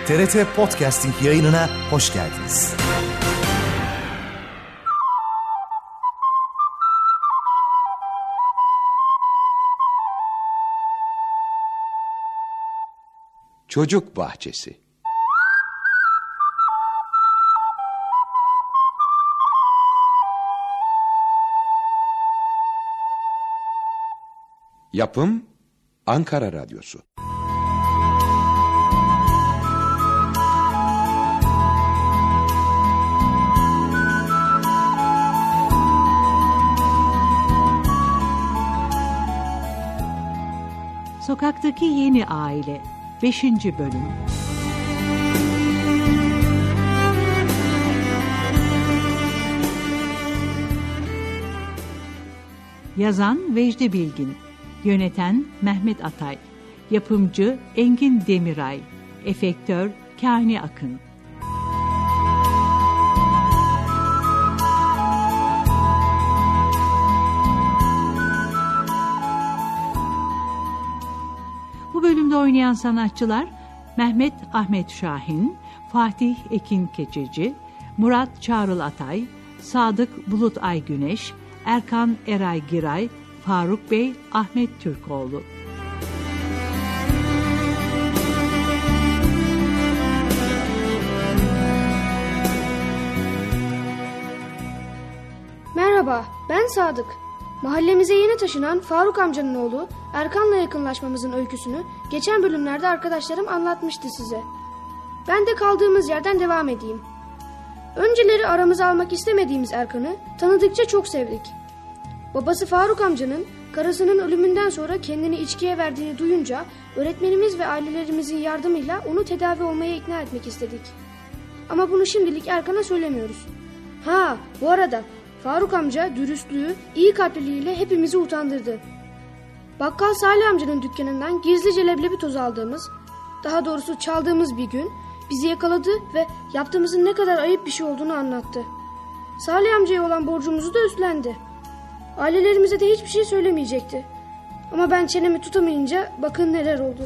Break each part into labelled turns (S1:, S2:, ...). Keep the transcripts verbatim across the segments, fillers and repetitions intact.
S1: T R T Podcasting yayınına hoş geldiniz.
S2: Çocuk Bahçesi. Yapım Ankara Radyosu.
S3: Sokaktaki Yeni Aile beşinci bölüm. Yazan Vejde Bilgin, yöneten Mehmet Atay, yapımcı Engin Demiray, efektör Kani Akın. Bu bölümde oynayan sanatçılar Mehmet Ahmet Şahin, Fatih Ekin Keçeci, Murat Çağrıl Atay, Sadık Bulut Aygüneş, Erkan Eray Giray, Faruk Bey, Ahmet Türkoğlu.
S4: Merhaba, ben Sadık. Mahallemize yeni taşınan Faruk amcanın oğlu Erkan'la yakınlaşmamızın öyküsünü geçen bölümlerde arkadaşlarım anlatmıştı size. Ben de kaldığımız yerden devam edeyim. Önceleri aramıza almak istemediğimiz Erkan'ı tanıdıkça çok sevdik. Babası Faruk amcanın karısının ölümünden sonra kendini içkiye verdiğini duyunca öğretmenimiz ve ailelerimizin yardımıyla onu tedavi olmaya ikna etmek istedik. Ama bunu şimdilik Erkan'a söylemiyoruz. Ha, bu arada Faruk amca dürüstlüğü, iyi kalpliliğiyle hepimizi utandırdı. Bakkal Salih amcanın dükkanından gizlice leblebi tozu aldığımız, daha doğrusu çaldığımız bir gün bizi yakaladı ve yaptığımızın ne kadar ayıp bir şey olduğunu anlattı. Salih amcaya olan borcumuzu da üstlendi. Ailelerimize de hiçbir şey söylemeyecekti. Ama ben çenemi tutamayınca bakın neler oldu.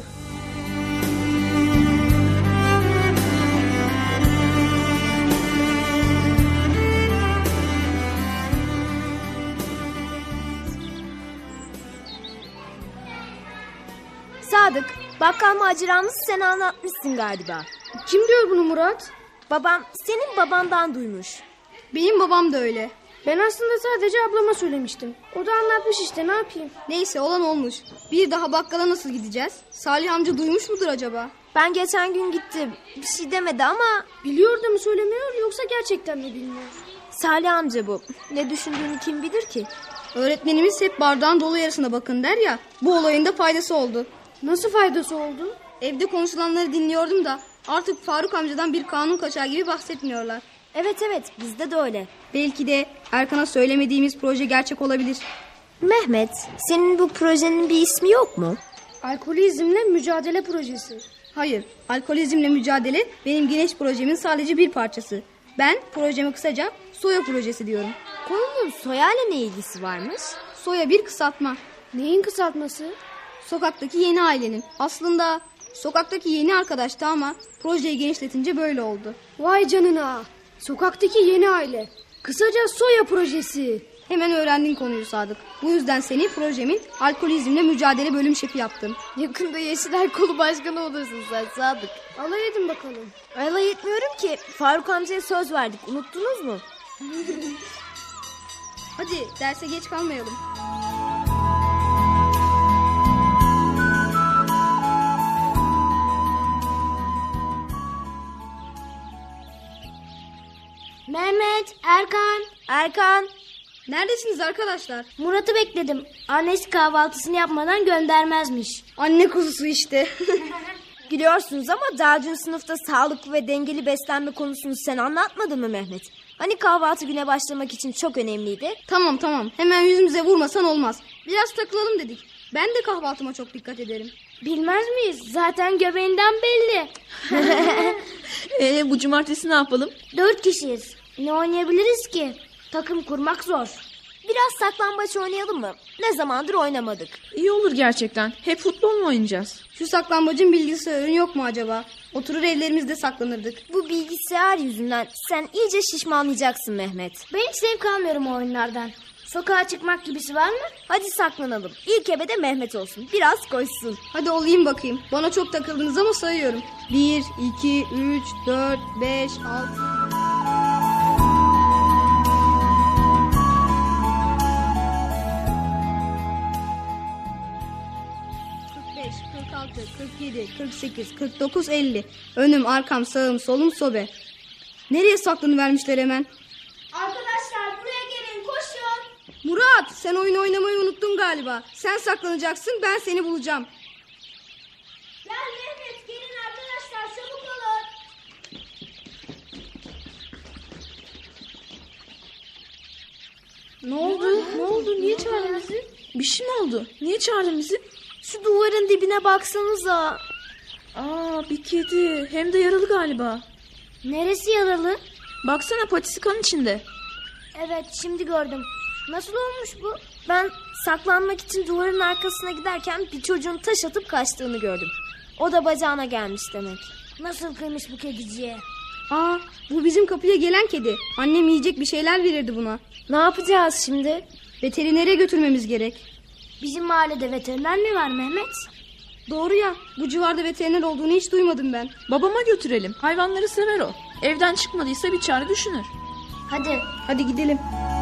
S5: Sadık, bakkal maceramızı sen anlatmışsın galiba.
S4: Kim diyor bunu Murat?
S5: Babam senin babandan duymuş.
S4: Benim babam da öyle. Ben aslında sadece ablama söylemiştim. O da anlatmış işte, ne yapayım?
S6: Neyse, olan olmuş. Bir daha bakkala nasıl gideceğiz? Salih amca duymuş mudur acaba?
S5: Ben geçen gün gittim. Bir şey demedi ama...
S4: Biliyor da mı söylemiyor yoksa gerçekten mi bilmiyor?
S5: Salih amca bu. Ne düşündüğünü kim bilir ki?
S6: Öğretmenimiz hep bardağın dolu yarısına bakın der ya. Bu olayın da faydası oldu.
S4: Nasıl faydası oldu?
S6: Evde konuşulanları dinliyordum da artık Faruk amcadan bir kanun kaçağı gibi bahsetmiyorlar.
S5: Evet evet, bizde de öyle.
S6: Belki de Erkan'a söylemediğimiz proje gerçek olabilir.
S5: Mehmet, senin bu projenin bir ismi yok mu?
S4: Alkolizmle mücadele projesi.
S6: Hayır, alkolizmle mücadele benim Güneş projemin sadece bir parçası. Ben projemi kısaca Soya projesi diyorum.
S5: Konunun Soya'yla ne ilgisi varmış?
S6: Soya bir kısaltma.
S4: Neyin kısaltması?
S6: Sokaktaki yeni ailenin. Aslında sokaktaki yeni arkadaştı ama projeyi genişletince böyle oldu.
S4: Vay canına. Sokaktaki yeni aile. Kısaca Soya projesi.
S6: Hemen öğrendin konuyu Sadık. Bu yüzden seni projemin alkolizmle mücadele bölüm şefi yaptım.
S5: Yakında Yeşiller Kolu Başkanı olursun sen Sadık.
S4: Alay edin bakalım.
S5: Alay etmiyorum ki. Faruk amcaya söz verdik. Unuttunuz mu?
S6: Hadi derse geç kalmayalım.
S7: Mehmet, Erkan.
S5: Erkan.
S6: Neredesiniz arkadaşlar?
S7: Murat'ı bekledim. Annesi kahvaltısını yapmadan göndermezmiş.
S6: Anne kuzusu işte.
S5: Gülüyorsunuz ama dördüncü sınıfta sağlıklı ve dengeli beslenme konusunu sen anlatmadın mı Mehmet? Hani kahvaltı güne başlamak için çok önemliydi.
S6: Tamam tamam, hemen yüzümüze vurmasan olmaz. Biraz takılalım dedik. Ben de kahvaltıma çok dikkat ederim.
S7: Bilmez miyiz? Zaten göbeğinden belli.
S8: Ee, bu cumartesi ne yapalım?
S7: Dört kişiyiz. Ne oynayabiliriz ki? Takım kurmak zor.
S5: Biraz saklambaç oynayalım mı? Ne zamandır oynamadık.
S8: İyi olur gerçekten. Hep futbol mu oynayacağız?
S6: Şu saklambacın bilgisi oyunu yok mu acaba? Oturur evlerimizde saklanırdık.
S5: Bu bilgisayar yüzünden sen iyice şişmanlayacaksın Mehmet.
S7: Ben hiç zevk almıyorum o oyunlardan. Sokağa çıkmak gibisi var mı?
S5: Hadi saklanalım. İlk ebe de Mehmet olsun. Biraz koşsun.
S6: Hadi olayım bakayım. Bana çok takıldınız ama sayıyorum. Bir, iki, üç, dört, beş, altı... kırk altı, kırk yedi, kırk sekiz, kırk dokuz, elli. Önüm, arkam, sağım, solum, sobe. Nereye saklanıvermişler hemen?
S7: Arkadaşlar buraya gelin, koşun.
S6: Murat, sen oyun oynamayı unuttun galiba. Sen saklanacaksın, ben seni bulacağım.
S7: Gel Mehmet, gelin arkadaşlar, çabuk olun.
S8: Ne oldu? Ne oldu? Niye çağırdın bizi? Bir şey mi oldu? Niye çağırdın bizi?
S5: Şu duvarın dibine baksanıza.
S8: Aa, bir kedi. Hem de yaralı galiba.
S7: Neresi yaralı?
S8: Baksana, patisi kan içinde.
S7: Evet, şimdi gördüm. Nasıl olmuş bu?
S5: Ben saklanmak için duvarın arkasına giderken bir çocuğun taş atıp kaçtığını gördüm. O da bacağına gelmiş demek.
S7: Nasıl kıymış bu kediciye?
S6: Aa, bu bizim kapıya gelen kedi. Annem yiyecek bir şeyler verirdi buna.
S5: Ne yapacağız şimdi?
S6: Veterinere götürmemiz gerek.
S7: Bizim mahallede veteriner mi var Mehmet?
S6: Doğru ya, bu civarda veteriner olduğunu hiç duymadım ben.
S8: Babama götürelim. Hayvanları sever o. Evden çıkmadıysa bir çare düşünür.
S7: Hadi.
S6: Hadi gidelim.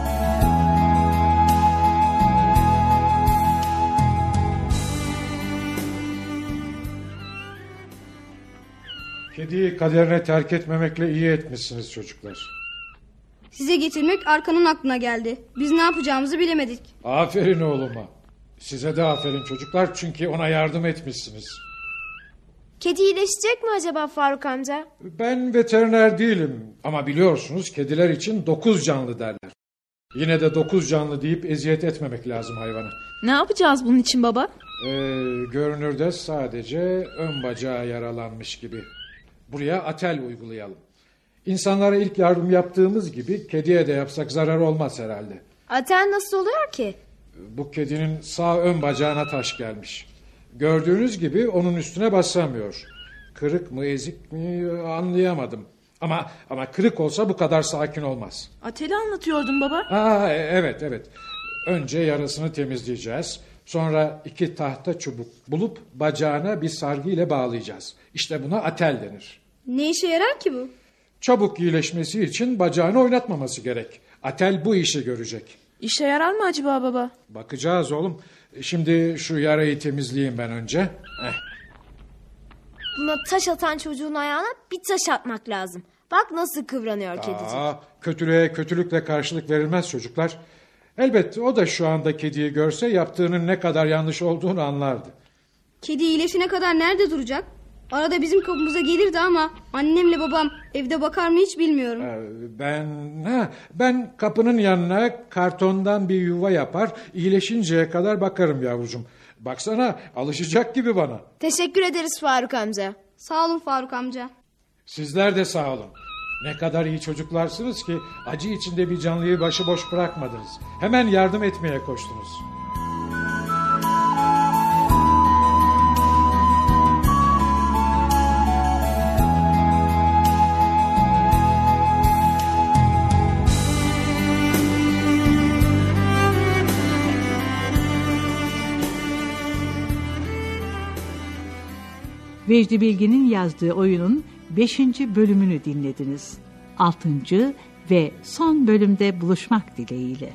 S9: Kediyi kaderine terk etmemekle iyi etmişsiniz çocuklar.
S6: Size getirmek Arkan'ın aklına geldi. Biz ne yapacağımızı bilemedik.
S9: Aferin oğluma. Size de aferin çocuklar, çünkü ona yardım etmişsiniz.
S5: Kedi iyileşecek mi acaba Faruk amca?
S9: Ben veteriner değilim ama biliyorsunuz kediler için dokuz canlı derler. Yine de dokuz canlı deyip eziyet etmemek lazım hayvana.
S8: Ne yapacağız bunun için baba?
S9: Ee, görünürde sadece ön bacağı yaralanmış gibi. Buraya atel uygulayalım. İnsanlara ilk yardım yaptığımız gibi kediye de yapsak zarar olmaz herhalde.
S5: Atel nasıl oluyor ki?
S9: Bu kedinin sağ ön bacağına taş gelmiş. Gördüğünüz gibi onun üstüne basamıyor. Kırık mı ezik mi anlayamadım. Ama ama kırık olsa bu kadar sakin olmaz.
S8: Ateli anlatıyordun baba.
S9: Aa, evet evet. Önce yarasını temizleyeceğiz. Sonra iki tahta çubuk bulup bacağına bir sargı ile bağlayacağız. İşte buna atel denir.
S6: Ne işe yarar ki bu?
S9: Çabuk iyileşmesi için bacağını oynatmaması gerek. Atel bu işi görecek.
S8: İşe yarar mı acaba baba?
S9: Bakacağız oğlum. Şimdi şu yarayı temizleyeyim ben önce. Heh.
S5: Buna taş atan çocuğun ayağına bir taş atmak lazım. Bak nasıl kıvranıyor kedicik.
S9: Aa, kötülüğe kötülükle karşılık verilmez çocuklar. Elbette o da şu anda kediyi görse yaptığının ne kadar yanlış olduğunu anlardı.
S6: Kedi iyileşene kadar nerede duracak? Arada bizim kapımıza gelirdi ama annemle babam evde bakar mı hiç bilmiyorum.
S9: Ee, ben ha, ben kapının yanına kartondan bir yuva yapar, iyileşinceye kadar bakarım yavrucuğum. Baksana, alışacak gibi bana.
S5: Teşekkür ederiz Faruk amca.
S6: Sağ olun Faruk amca.
S9: Sizler de sağ olun. Ne kadar iyi çocuklarsınız ki acı içinde bir canlıyı başıboş bırakmadınız. Hemen yardım etmeye koştunuz.
S3: Vecdi Bilgin'in yazdığı oyunun beşinci bölümünü dinlediniz. altıncı ve son bölümde buluşmak dileğiyle.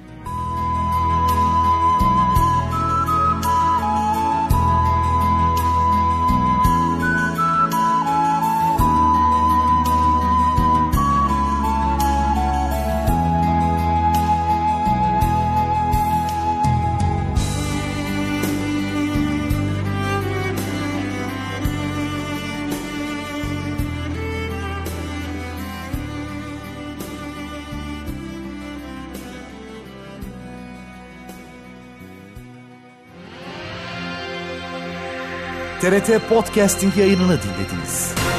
S1: T R T Podcasting yayınını dinlediniz.